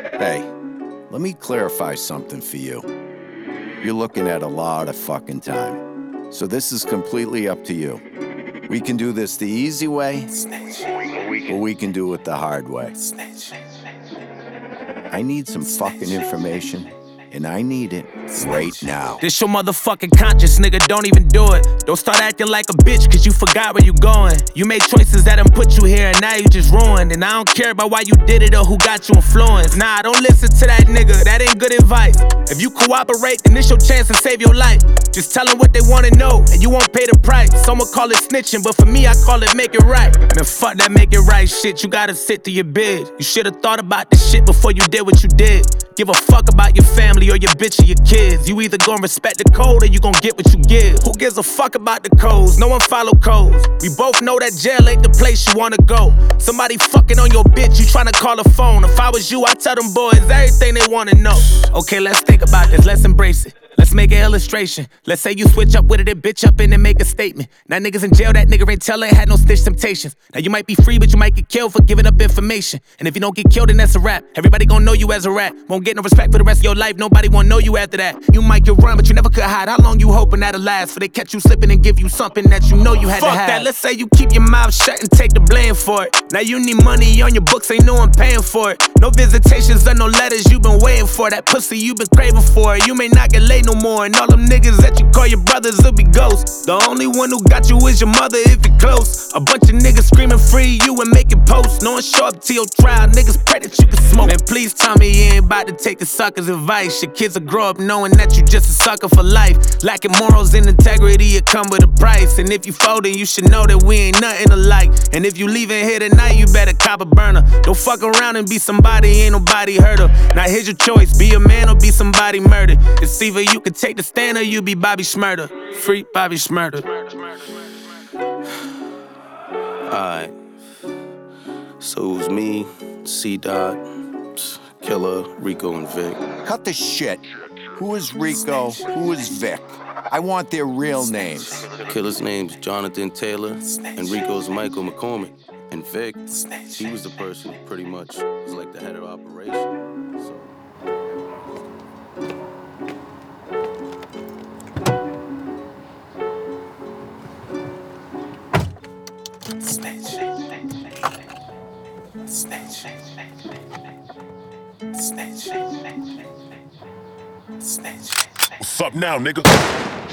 Hey, let me clarify something for you. You're looking at a lot of fucking time. So this is completely up to you. We can do this the easy way, or we can do it the hard way. I need some fucking information, and I need it right now. This your motherfucking conscience, nigga, don't even do it. Don't start acting like a bitch, cause you forgot where you going. You made choices that done put you here, and now you just ruined. And I don't care about why you did it or who got you influenced. Nah, don't listen to that nigga, that ain't good advice. If you cooperate, then it's your chance to save your life. Just tell them what they wanna know, and you won't pay the price. Someone call it snitching, but for me, I call it make it right. Man, fuck that make it right shit, you gotta sit to your bed. You should've thought about this shit before you did what you did. Give a fuck about your family or your bitch or your kids. You either gon' respect the code or you gon' get what you give. Who gives a fuck about the codes? No one follow codes. We both know that jail ain't the place you wanna go. Somebody fucking on your bitch, you tryna call a phone. If I was you, I'd tell them boys everything they wanna know. Okay, let's think about this, let's embrace it. Let's make an illustration. Let's say you switch up with it and bitch up and then make a statement. Now niggas in jail, that nigga ain't tellin', had no snitch temptations. Now you might be free, but you might get killed for giving up information. And if you don't get killed, then that's a rap. Everybody gon' know you as a rat. Won't get no respect for the rest of your life, nobody won't know you after that. You might get run, but you never could hide. How long you hoping that'll last? For they catch you slipping and give you something that you know you had to have. Fuck that, let's say you keep your mouth shut and take the blame for it. Now you need money on your books, ain't no one paying for it. No visitations or no letters you been waiting for. That pussy you been craving for it. You may not get laid no more. And all them niggas that you call your brothers will be ghosts. The only one who got you is your mother if you're close. A bunch of niggas screaming free you and making posts. No one show up to your trial, niggas pray that you can smoke. Man, please tell me you ain't about to take the sucker's advice. Your kids will grow up knowing that you just a sucker for life. Lacking morals and integrity, it come with a price. And if you folding, you should know that we ain't nothing alike. And if you leaving here tonight, you better cop a burner. Don't fuck around and be somebody, ain't nobody heard of. Now here's your choice, be a man or be somebody murdered. It's either you can take the stand or you be Bobby Shmurda. Free Bobby Shmurda. Alright. So it was me, C-Dot, Killer, Rico, and Vic. Cut the shit. Who is Rico? Who is Vic? I want their real names. Killer's name's Jonathan Taylor, and Rico's Michael McCormick. And Vic, he was the person who pretty much was like the head of operation. So. What's up now, nigga?